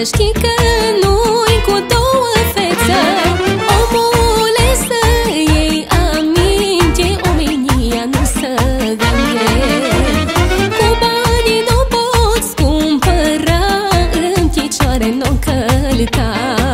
știi că nu-i cu două fețe. Omule, să iei aminte, omenia nu să gânde. Cu banii nu poți cumpăra, în picioare nu călca.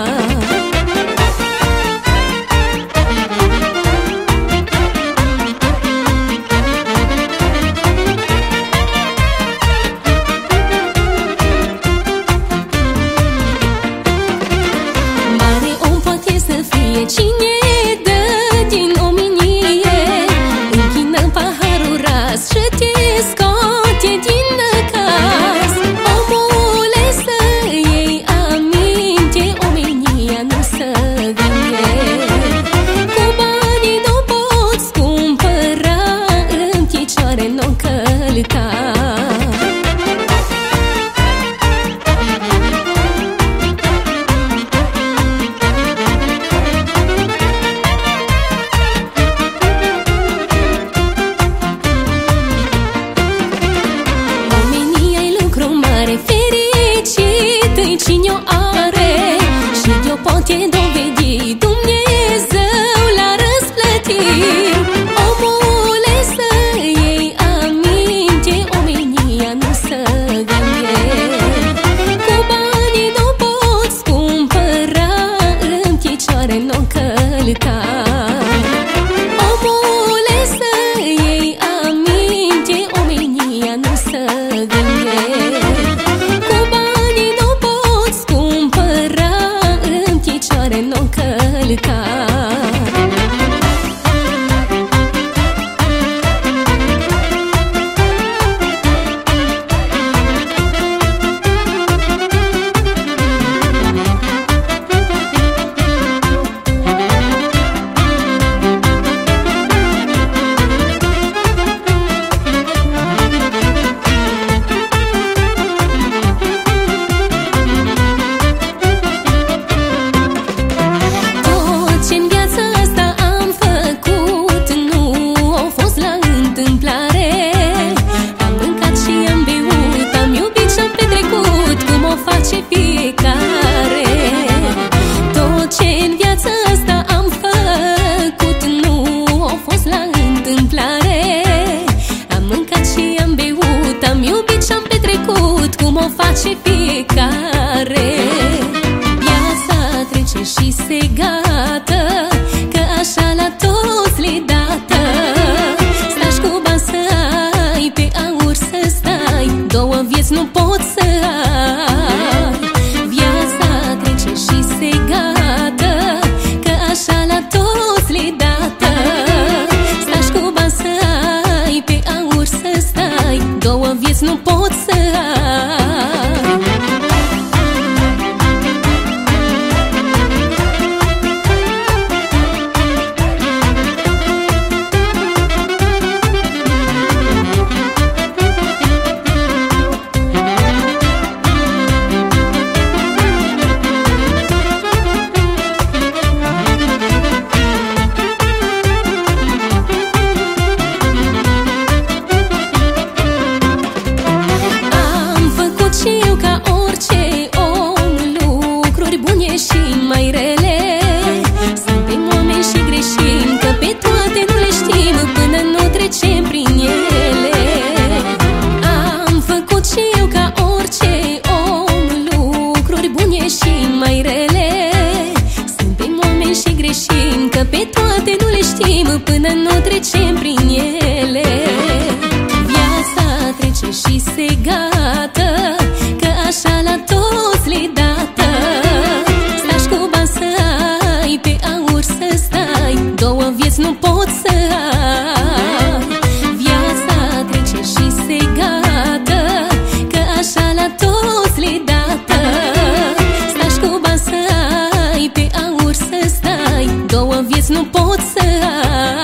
Cine dă din omenie, închină paharul ras și te scoate din năcaz. Omule, să iei aminte, omenia nu să gânde. Cu banii nu poți cumpăra, în picioare nu călca. Fericit-i cine-o are și de-o poate dovedi, Dumnezeu l-a răsplătit. Omule, să iei aminte, omenia nu să gânde. Cu banii nu poți cumpăra, în picioare nu călca. Omule, să iei aminte, omenia nu să gânde. Nu călca. Face fiecare. Tot ce în viața asta am făcut nu a fost la întâmplare. Am mâncat și am beut, am iubit și am petrecut, cum o face fiecare. Viața trece și se gata, că așa la toți le dată. Stai cu bani să ai, pe aur să stai, două vieți nu poți să ai. Două vieți nu pot să ai. Că pe toate nu le știm până nu trecem prin ele. Viața trece și se gata, că așa la toți le dată. Stai cu bani să ai, pe aur să stai, două vieți nu poți să ai. Viața trece și se gata, că așa la toți le dată. Stai cu bani să ai, pe aur să stai, două vieți nu poți să ai.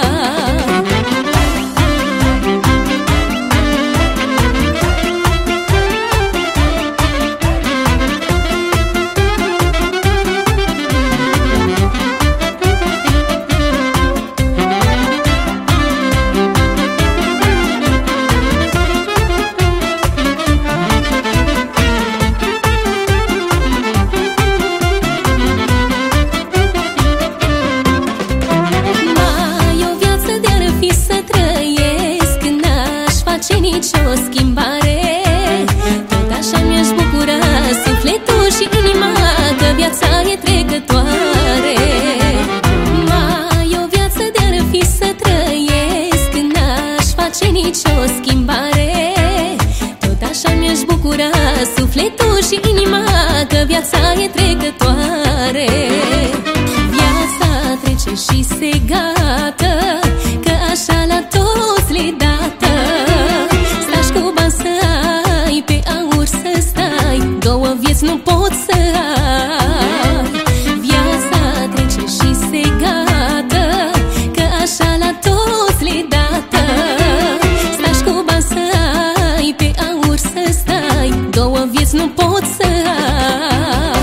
sufletul și inima, că viața e trecătoare. Viața trece și se gata, că așa la toți le dată. Stași cu bani să ai, pe aur să stai, două vieți nu poți să ai. Viața trece și se gata, că așa la toți le dată. Stași cu bani să ai, pe aur să stai, două vieți nu poți să ai.